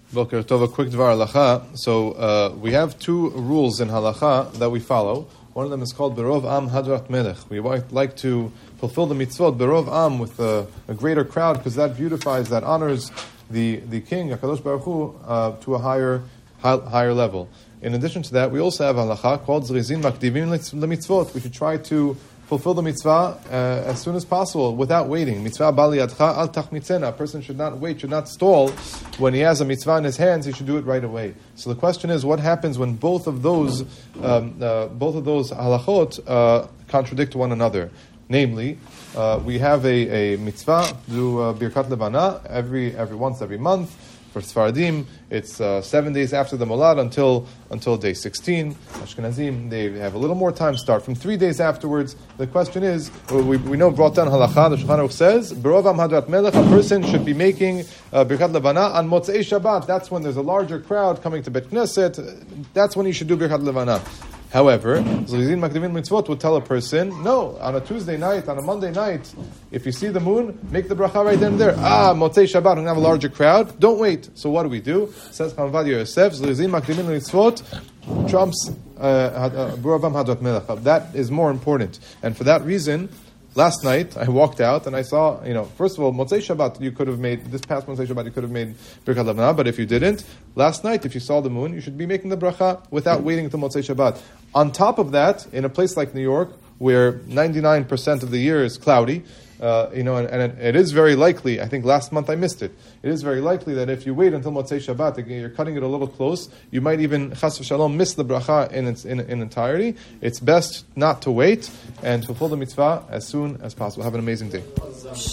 Boker Tov, a quick dvar halacha. So we have two rules in halacha that we follow. One of them is called Berov Am Hadrat Melech. We like to fulfill the mitzvot Berov Am with a greater crowd because that beautifies, that honors the king, HaKadosh Baruch Hu, to a higher level. In addition to that, we also have halacha called Zrizin Makdivim LeMitzvot. We should try to fulfill the mitzvah as soon as possible without waiting. Mitzvah bali yadcha al tachmitzena. A person should not wait, should not stall. When he has a mitzvah in his hands, he should do it right away. So the question is, what happens when both of those halachot contradict one another? Namely, we have a mitzvah, do Birkat Levana every month. For Sfaradim, it's 7 days after the Molad until day 16. Ashkenazim, they have a little more time, start from 3 days afterwards. The question is, we know brought down halacha, the Shulchan Aruch says, Berov Am Hadrat Melech, a person should be making Birkat Levana on Motzei Shabbat. That's when there's a larger crowd coming to Bet Knesset. That's when you should do Birkat Levana. However, Zrizin Makdivin Mitzvot would tell a person, no, on a Tuesday night, on a Monday night, if you see the moon, make the bracha right then and there. Motzei Shabbat, we're going to have a larger crowd. Don't wait. So what do? Says Chaim Ovadia Yosef, Zrizin Makdivin Mitzvot trumps Berov Am Hadrat Melech. That is more important. And for that reason, last night, I walked out and I saw, first of all, Motzei Shabbat, this past Motzei Shabbat, you could have made Birkat Levana, but if you didn't, last night, if you saw the moon, you should be making the bracha without waiting until Motzei Shabbat. On top of that, in a place like New York, where 99% of the year is cloudy, it is very likely, I think last month I missed it, it is very likely that if you wait until Motzei Shabbat, you're cutting it a little close, you might even, chas v'shalom, miss the bracha in entirety. It's best not to wait and fulfill the mitzvah as soon as possible. Have an amazing day.